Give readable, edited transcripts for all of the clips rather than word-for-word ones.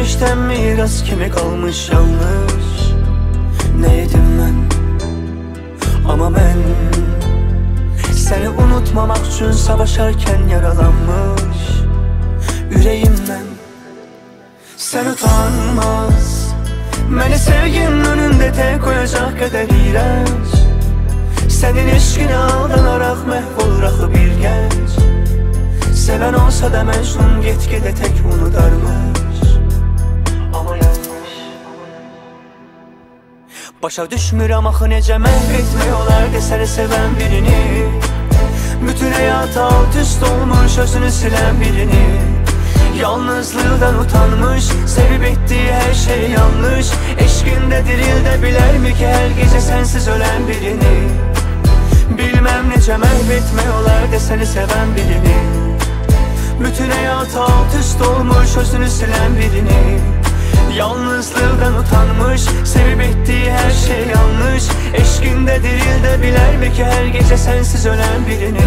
geçmişten miras kimi kalmış yanlış. Neydim ben? Ama ben seni unutmamak için savaşarken yaralanmış yüreğimden. Sen utanmaz, beni sevginin önünde tek koyacak kadar iğrenç. Senin eşkine aldanarak mahvolur axı bir genç. Seven olsa da Mecnun gitgide tek unudarmış. Ama yanlış. Başa düşmürəm axı necə məhv etmək olar desəni sevən birini. Bütün həyat alt üst olmuş özünü silən birini. Yalnızlıqdan utanmış, sevib etdiği her şey yanlış. Eşkində dirildə bilərmi ki hər gecə sənsiz ölən birini. Bilməm necə məhv etmək olar desəni sevən birini. Bütün həyat alt üst olmuş özünü silən birini. Yalnızlıqdan utanmış, sevib etdiği her şey yanlış. Eşkində dirildə bilərmi ki hər gecə sənsiz ölən birini.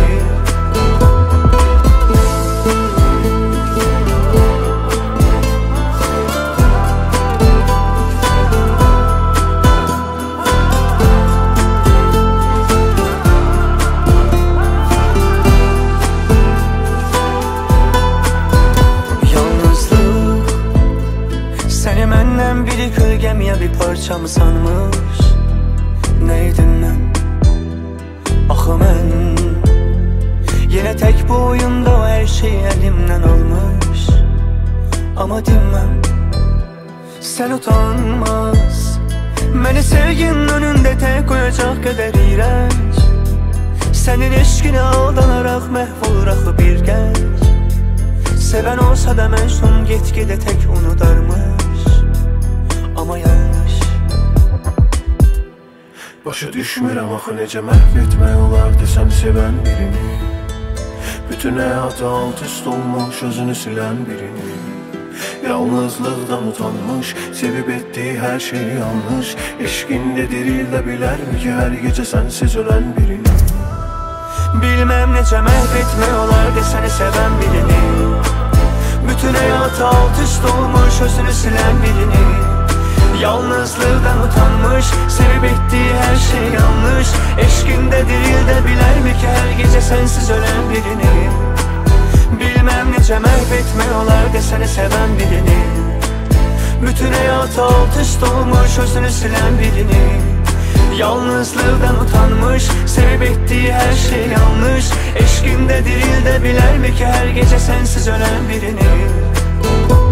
Məndən biri kölgəmiyə bir parçamı sanmış. Neydim mən? Axı mən yenə tək bu oyunda o hər şeyi əlimdən almış. Amma dinməm, sən utanmaz, məni sevginin önündə tək qoyacaq qədər iğrenç. Sənin eşkine aldanaraq məhvolur axı bir genç. Seven olsa da Mecnun gitgide tek unudarmış. Ama yanlış. Başa düşmürəm axı necə məhv etmək olar desəm sevən birini. Bütün həyatı alt üst olmuş özünü silən birini. Yalnızlıqdan utanmış, sevib etdiği her şey yanlış. Eşkində dirildə bilərmi ki hər gecə sənsiz ölən birini. Bilməm necə məhv etmək olar desəni sevən birini. Bütün həyatı alt üst olmuş özünü silən birini. Yalnızlıqdan utanmış, sevib etdiği her şey yanlış. Eşkində dirildə bilərmi ki hər gecə sənsiz ölən birini. Bilməm necə məhv etmək olar desəni sevən birini. Bütün həyatı alt üst olmuş özünü silən birini. Yalnızlıqdan utanmış, sevib etdiği her şey yanlış. Eşkində dirildə bilərmi ki hər gecə sənsiz ölən birini.